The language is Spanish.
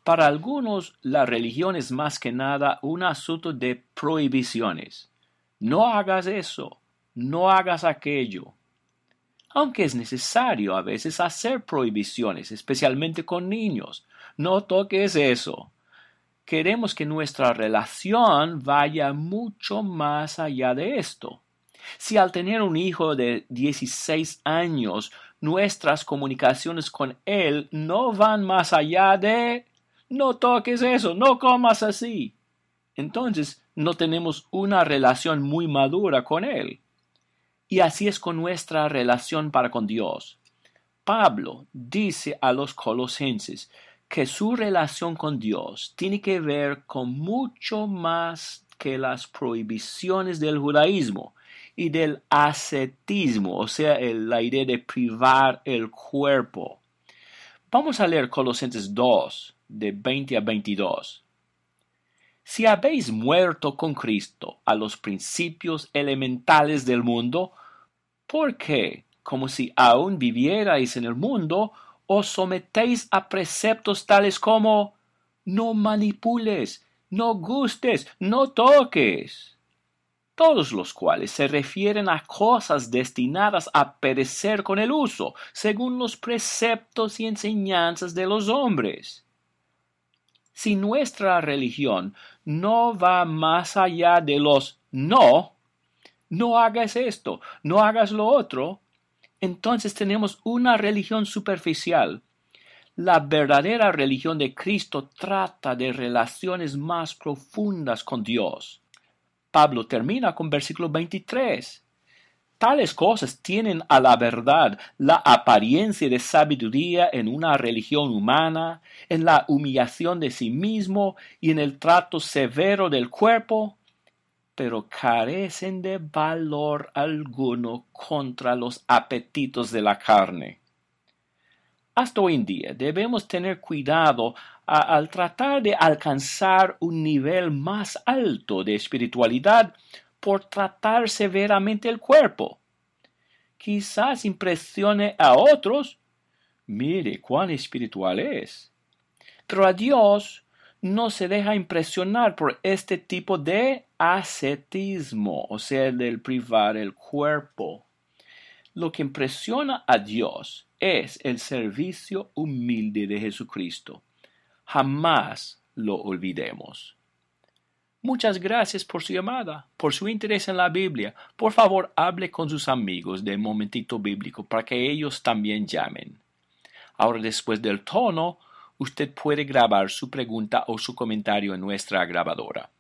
Para algunos, la religión es más que nada un asunto de prohibiciones. No hagas eso, no hagas aquello. Aunque es necesario a veces hacer prohibiciones, especialmente con niños. No toques eso. Queremos que nuestra relación vaya mucho más allá de esto. Si al tener un hijo de 16 años, nuestras comunicaciones con él no van más allá de no toques eso, no comas así, entonces no tenemos una relación muy madura con él. Y así es con nuestra relación para con Dios. Pablo dice a los colosenses que su relación con Dios tiene que ver con mucho más que las prohibiciones del judaísmo y del ascetismo, o sea, la idea de privar el cuerpo. Vamos a leer Colosenses 2, de 20 a 22. Si habéis muerto con Cristo a los principios elementales del mundo, ¿por qué, como si aún vivierais en el mundo, os sometéis a preceptos tales como no manipules, no gustes, no toques? Todos los cuales se refieren a cosas destinadas a perecer con el uso, según los preceptos y enseñanzas de los hombres. Si nuestra religión no va más allá de los no hagas esto, no hagas lo otro, entonces tenemos una religión superficial. La verdadera religión de Cristo trata de relaciones más profundas con Dios. Pablo termina con versículo 23. Tales cosas tienen a la verdad la apariencia de sabiduría en una religión humana, en la humillación de sí mismo y en el trato severo del cuerpo, pero carecen de valor alguno contra los apetitos de la carne. Hasta hoy en día debemos tener cuidado al tratar de alcanzar un nivel más alto de espiritualidad por tratar severamente el cuerpo. Quizás impresione a otros, mire cuán espiritual es. Pero a Dios no se deja impresionar por este tipo de ascetismo, o sea, del privar el cuerpo. Lo que impresiona a Dios es el servicio humilde de Jesucristo. Jamás lo olvidemos. Muchas gracias por su llamada, por su interés en la Biblia. Por favor, hable con sus amigos de Momentito Bíblico para que ellos también llamen. Ahora, después del tono, usted puede grabar su pregunta o su comentario en nuestra grabadora.